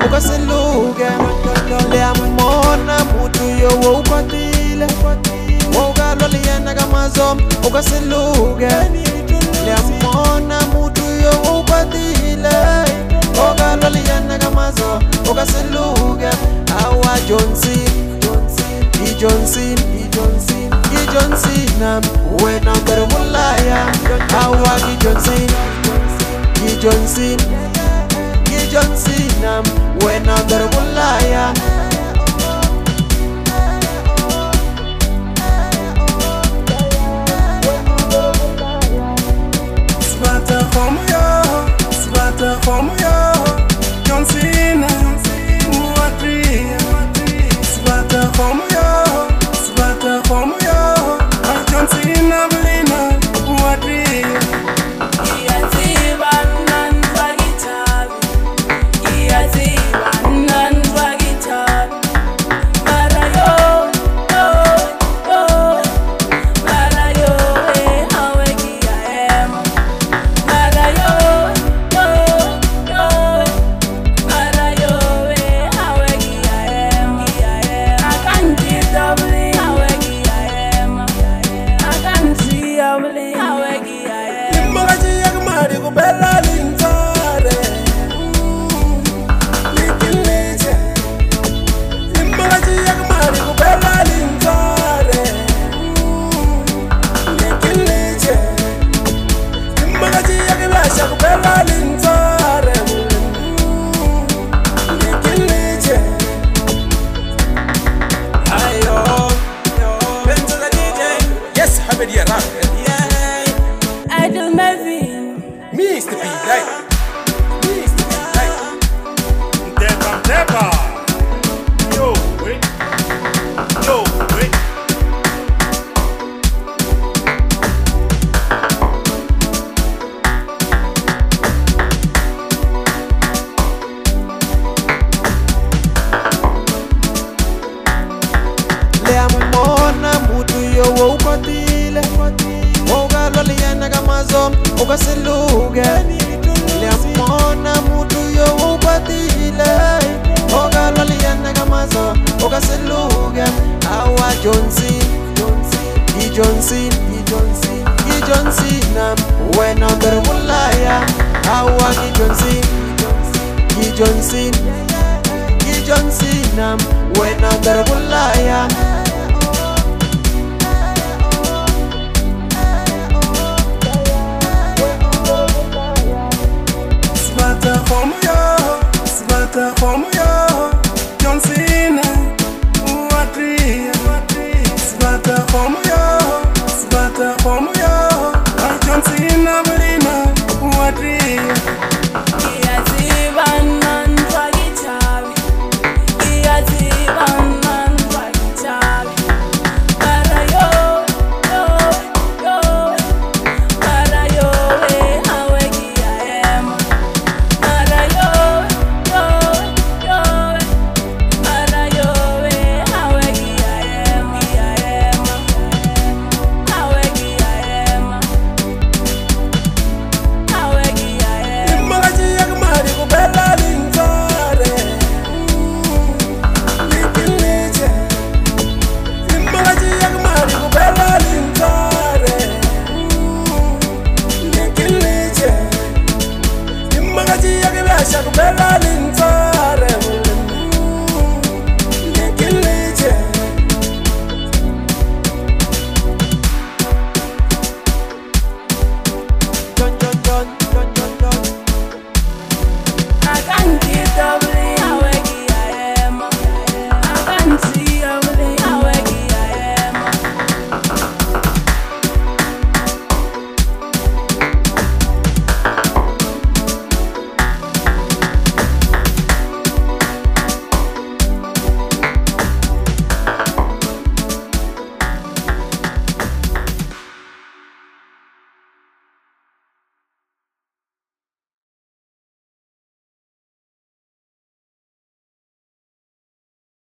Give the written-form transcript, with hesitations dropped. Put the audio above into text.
ukasiluke liyamona mutu yo ukwatile wogaloliyena kamazo ukasiluke liyamona mutu yo ukwatile wogaloliyena kamazo ukasiluke awa Johnson wena bermulaya awa Johnson wena bermulaya Svata homo yo Johnsina muatria Svata homo yo Johnsina blina muatria Mr. P, like Deba. Yo, wait. Leamona mutu yo ukwatile wogaloliyena kamazo ukasiluke liyamona mutu yo ukwatile wogaloliyena kamazo ukasiluke awa Johnson wena bermulaya awa Johnson wena bermulaya